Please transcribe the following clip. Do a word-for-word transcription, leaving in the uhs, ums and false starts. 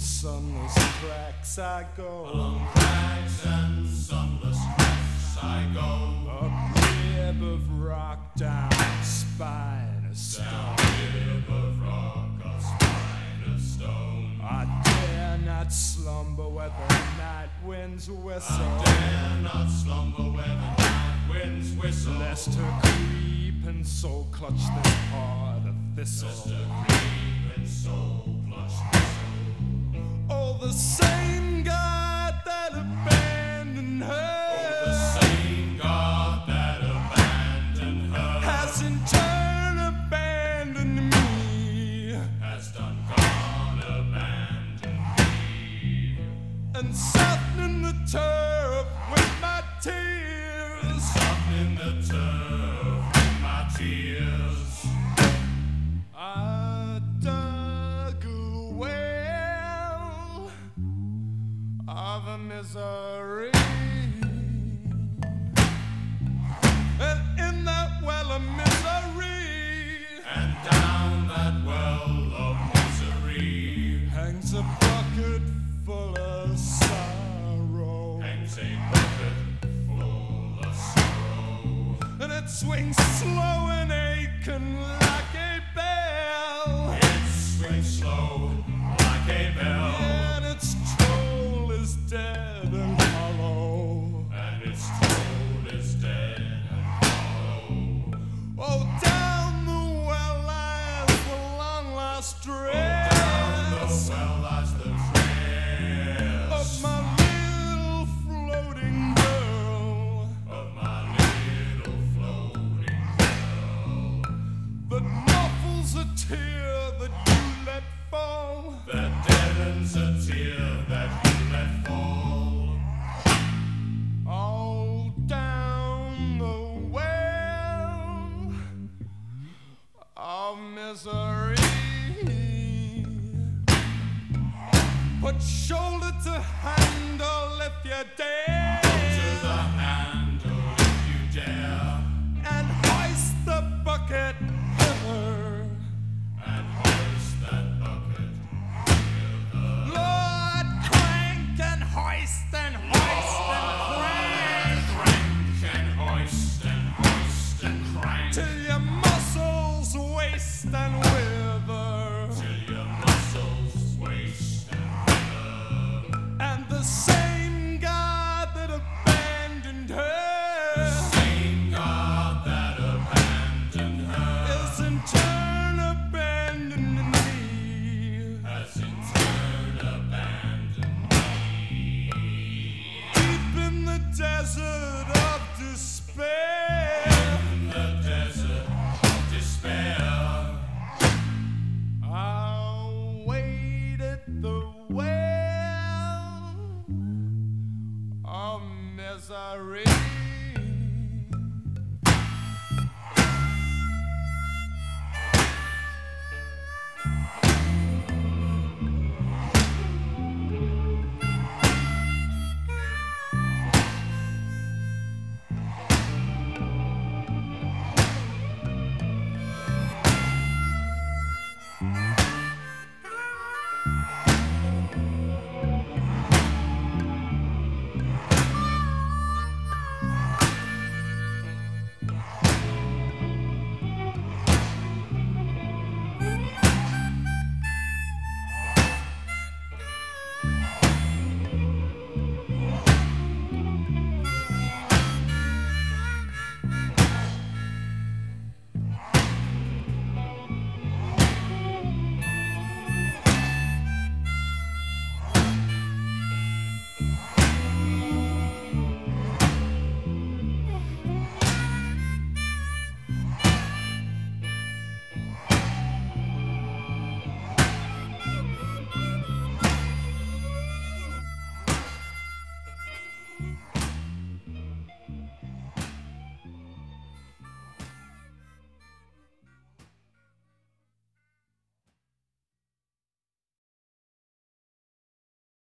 sunless cracks I go. Along cracks and sunless cracks I go. Up rib of rock, down spine of stone. Down rib of rock, a spine of stone. I dare not slumber where the night winds whistle. I dare not slumber where the night winds whistle. Lest her creep and soul clutch this heart of thistle. Lest her creep and soul clutch thistle. Oh, the same God that abandoned her. Oh, the same God that abandoned her has in turn abandoned me. Has done gone abandoned me. And softening the turf with my tears. And softening the turf with my tears. I dug a well of misery, and in that well of misery, and down that well of misery, hangs a bucket full of sorrow. Hangs a bucket full of sorrow. And it swings slow and aching like a bell. It swings slow like a bell. And its toll is dead and hollow. And its toll is dead and hollow. Oh, down the well lies the long lost dress. Oh, down the well lies the dress of my little floating girl. Of my little floating girl. That muffles a tear that you let fall. That deadens a tear that you let fall. All down the well of misery. Put shoulder to handle if you dare. To the handle if you dare. And hoist the bucket hither. And hoist that bucket hither. Lord, crank and hoist and hoist and crank. Crank and hoist and hoist and crank. Till your muscles waste and wither. Till your muscles waste and wither. And the same God that abandoned her, The same God that abandoned her is in turn abandoning me. has in turn abandoned me. Deep in the desert of despair, In the desert of despair, I'll wait at the well of misery. Thank you.